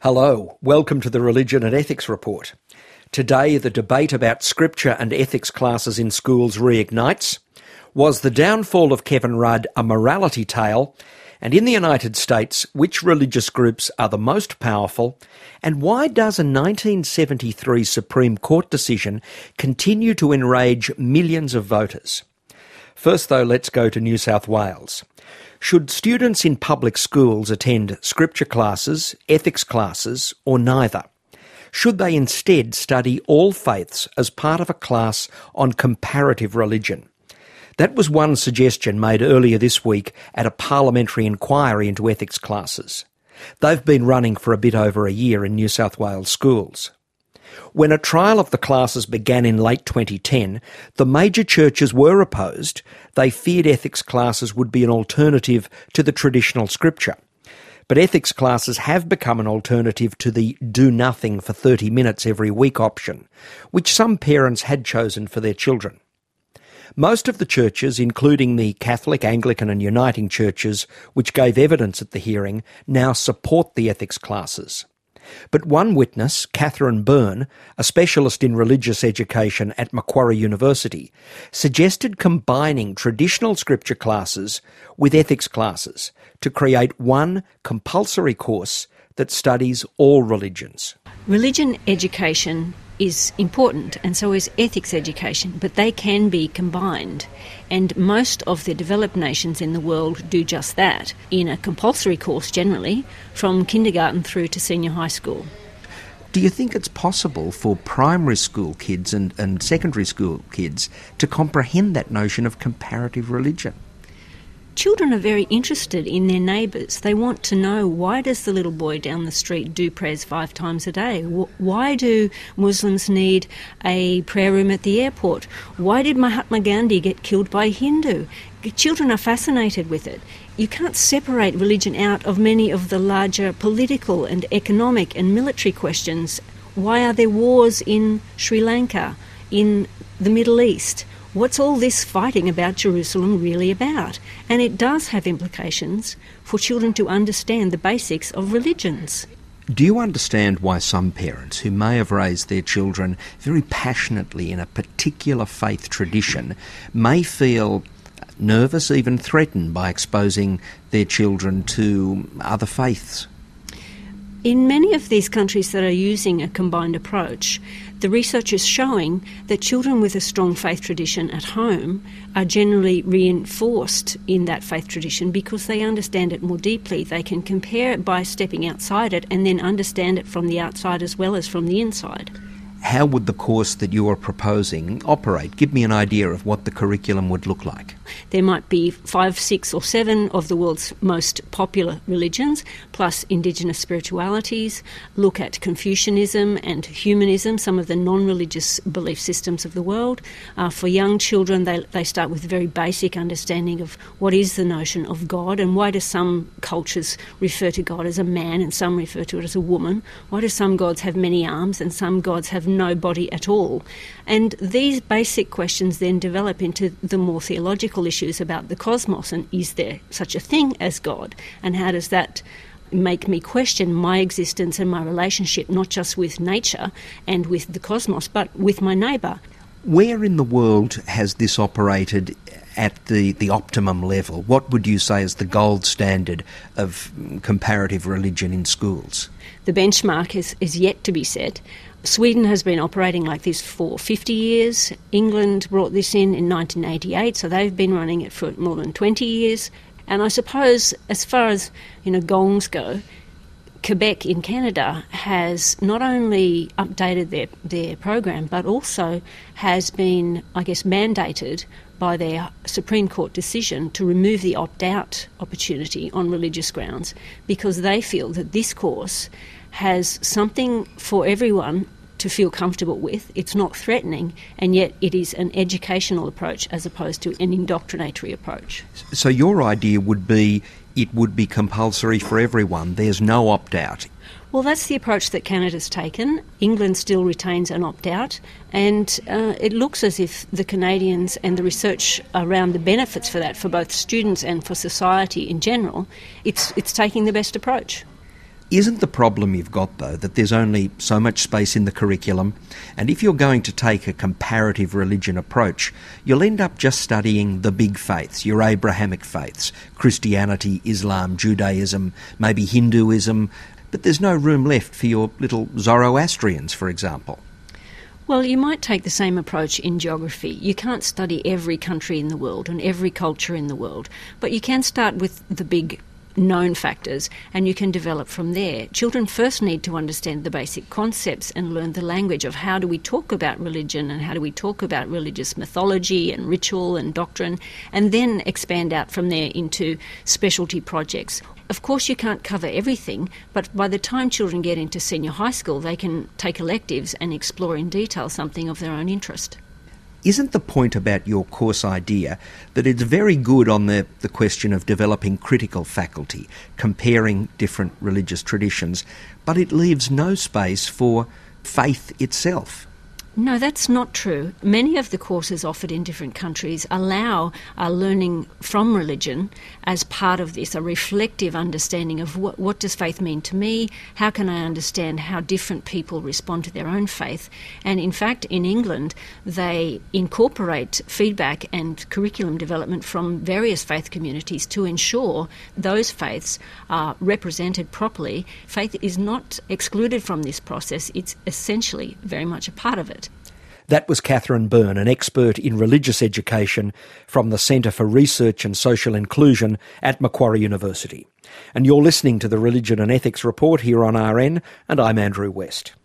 Hello, welcome to the Religion and Ethics Report. Today, the debate about scripture and ethics classes in schools reignites. Was the downfall of Kevin Rudd a morality tale? And in the United States, which religious groups are the most powerful? And why does a 1973 Supreme Court decision continue to enrage millions of voters? First, though, let's go to New South Wales. Should students in public schools attend scripture classes, ethics classes, or neither? Should they instead study all faiths as part of a class on comparative religion? That was one suggestion made earlier this week at a parliamentary inquiry into ethics classes. They've been running for a bit over a year in New South Wales schools. When a trial of the classes began in late 2010, the major churches were opposed. They feared ethics classes would be an alternative to the traditional scripture. But ethics classes have become an alternative to the do nothing for 30 minutes every week option, which some parents had chosen for their children. Most of the churches, including the Catholic, Anglican and Uniting churches, which gave evidence at the hearing, now support the ethics classes. But one witness, Catherine Byrne, a specialist in religious education at Macquarie University, suggested combining traditional scripture classes with ethics classes to create one compulsory course that studies all religions. Religion education is important, and so is ethics education, but they can be combined. And most of the developed nations in the world do just that, in a compulsory course generally, from kindergarten through to senior high school. Do you think it's possible for primary school kids and secondary school kids to comprehend that notion of comparative religion? Children are very interested in their neighbours. They want to know, why does the little boy down the street do prayers 5 times a day? Why do Muslims need a prayer room at the airport? Why did Mahatma Gandhi get killed by a Hindu? Children are fascinated with it. You can't separate religion out of many of the larger political and economic and military questions. Why are there wars in Sri Lanka, in the Middle East? What's all this fighting about Jerusalem really about? And it does have implications for children to understand the basics of religions. Do you understand why some parents who may have raised their children very passionately in a particular faith tradition may feel nervous, even threatened by exposing their children to other faiths? In many of these countries that are using a combined approach, the research is showing that children with a strong faith tradition at home are generally reinforced in that faith tradition because they understand it more deeply. They can compare it by stepping outside it and then understand it from the outside as well as from the inside. How would the course that you are proposing operate? Give me an idea of what the curriculum would look like. There might be 5, 6 or 7 of the world's most popular religions, plus indigenous spiritualities, look at Confucianism and humanism, some of the non-religious belief systems of the world. For young children, they start with a very basic understanding of what is the notion of God and why do some cultures refer to God as a man and some refer to it as a woman. Why do some gods have many arms and some gods have no body at all? And these basic questions then develop into the more theological issues about the cosmos, and is there such a thing as God? And how does that make me question my existence and my relationship, not just with nature and with the cosmos, but with my neighbour? Where in the world has this operated at the optimum level? What would you say is the gold standard of comparative religion in schools? The benchmark is yet to be set. Sweden has been operating like this for 50 years. England brought this in 1988, so they've been running it for more than 20 years. And I suppose as far as, gongs go, Quebec in Canada has not only updated their program, but also has been, mandated by their Supreme Court decision to remove the opt-out opportunity on religious grounds, because they feel that this course has something for everyone to feel comfortable with. It's not threatening, and yet it is an educational approach as opposed to an indoctrinatory approach. So your idea would be it would be compulsory for everyone. There's no opt-out. Well, that's the approach that Canada's taken. England still retains an opt-out, and it looks as if the Canadians and the research around the benefits for that, for both students and for society in general, it's taking the best approach. Isn't the problem you've got, though, that there's only so much space in the curriculum, and if you're going to take a comparative religion approach, you'll end up just studying the big faiths, your Abrahamic faiths, Christianity, Islam, Judaism, maybe Hinduism, but there's no room left for your little Zoroastrians, for example. Well, you might take the same approach in geography. You can't study every country in the world and every culture in the world, but you can start with the big known factors and you can develop from there. Children first need to understand the basic concepts and learn the language of how do we talk about religion and how do we talk about religious mythology and ritual and doctrine, and then expand out from there into specialty projects. Of course you can't cover everything, but by the time children get into senior high school they can take electives and explore in detail something of their own interest. Isn't the point about your course idea that it's very good on the question of developing critical faculty, comparing different religious traditions, but it leaves no space for faith itself? No, that's not true. Many of the courses offered in different countries allow learning from religion as part of this, a reflective understanding of what does faith mean to me, how can I understand how different people respond to their own faith. And in fact, in England, they incorporate feedback and curriculum development from various faith communities to ensure those faiths are represented properly. Faith is not excluded from this process, it's essentially very much a part of it. That was Catherine Byrne, an expert in religious education from the Centre for Research and Social Inclusion at Macquarie University. And you're listening to the Religion and Ethics Report here on RN, and I'm Andrew West.